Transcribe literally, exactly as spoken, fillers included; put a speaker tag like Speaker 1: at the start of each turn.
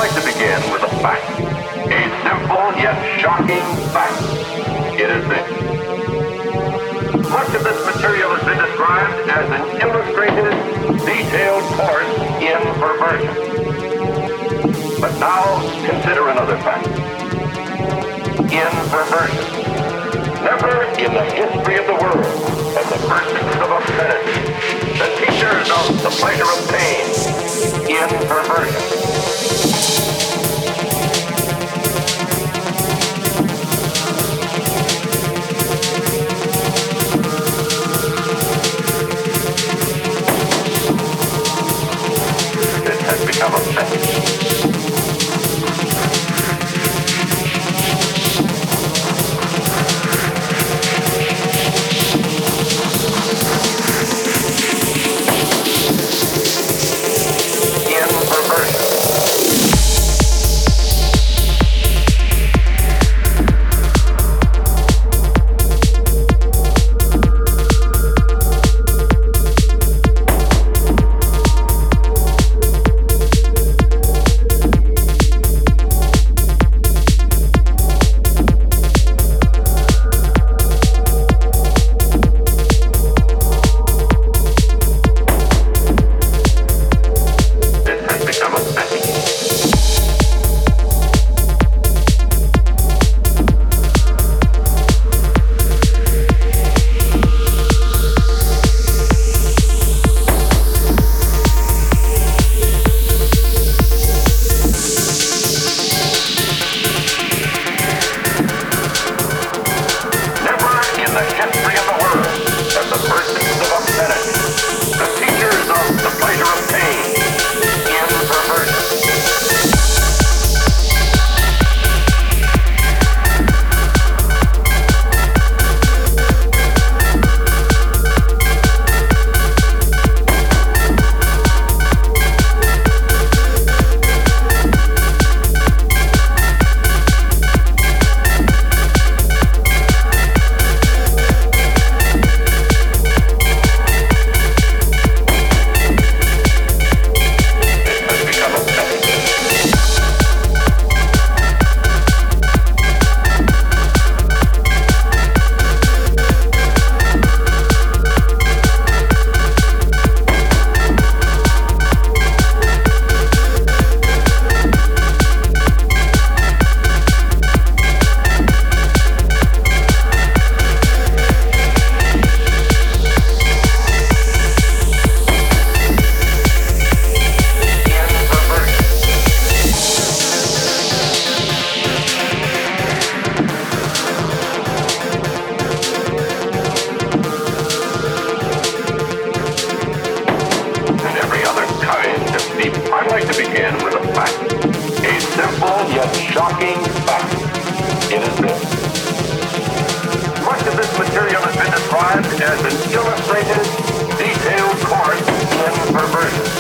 Speaker 1: like to begin with a fact. A simple yet shocking fact. It is this. Much of this material has been described as an illustrated, detailed course in perversion. But now consider another fact. In perversion, never in the history of the world have the persons of obscenity, the teachers of the pleasure of pain, in perversion. This has become a fetish. I'd like to begin with a fact. A simple yet shocking fact. It is this. Much of this material has been described as an illustrated, detailed course in perversion.